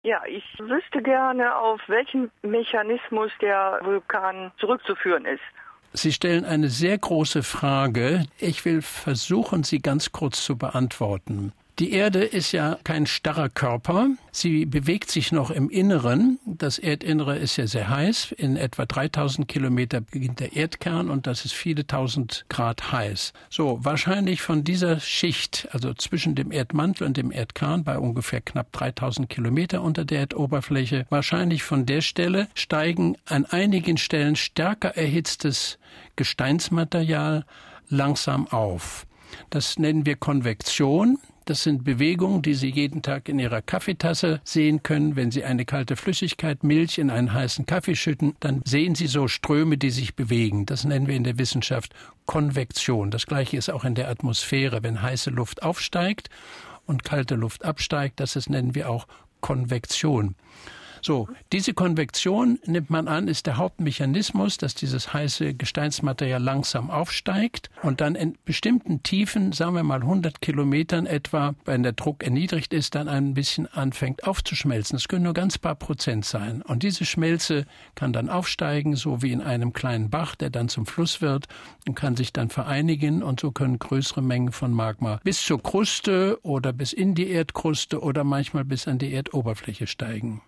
Ja, ich wüsste gerne, auf welchen Mechanismus der Vulkan zurückzuführen ist. Sie stellen eine sehr große Frage. Ich will versuchen, sie ganz kurz zu beantworten. Die Erde ist ja kein starrer Körper. Sie bewegt sich noch im Inneren. Das Erdinnere ist ja sehr heiß. In etwa 3000 Kilometer beginnt der Erdkern und das ist viele tausend Grad heiß. So, wahrscheinlich von dieser Schicht, also zwischen dem Erdmantel und dem Erdkern, bei ungefähr knapp 3000 Kilometer unter der Erdoberfläche, wahrscheinlich von der Stelle steigen an einigen Stellen stärker erhitztes Gesteinsmaterial langsam auf. Das nennen wir Konvektion. Das sind Bewegungen, die Sie jeden Tag in Ihrer Kaffeetasse sehen können. Wenn Sie eine kalte Flüssigkeit, Milch in einen heißen Kaffee schütten, dann sehen Sie so Ströme, die sich bewegen. Das nennen wir in der Wissenschaft Konvektion. Das Gleiche ist auch in der Atmosphäre. Wenn heiße Luft aufsteigt und kalte Luft absteigt, das nennen wir auch Konvektion. So, diese Konvektion, nimmt man an, ist der Hauptmechanismus, dass dieses heiße Gesteinsmaterial langsam aufsteigt und dann in bestimmten Tiefen, sagen wir mal 100 Kilometern etwa, wenn der Druck erniedrigt ist, dann ein bisschen anfängt aufzuschmelzen. Das können nur ganz paar Prozent sein. Und diese Schmelze kann dann aufsteigen, so wie in einem kleinen Bach, der dann zum Fluss wird und kann sich dann vereinigen. Und so können größere Mengen von Magma bis zur Kruste oder bis in die Erdkruste oder manchmal bis an die Erdoberfläche steigen.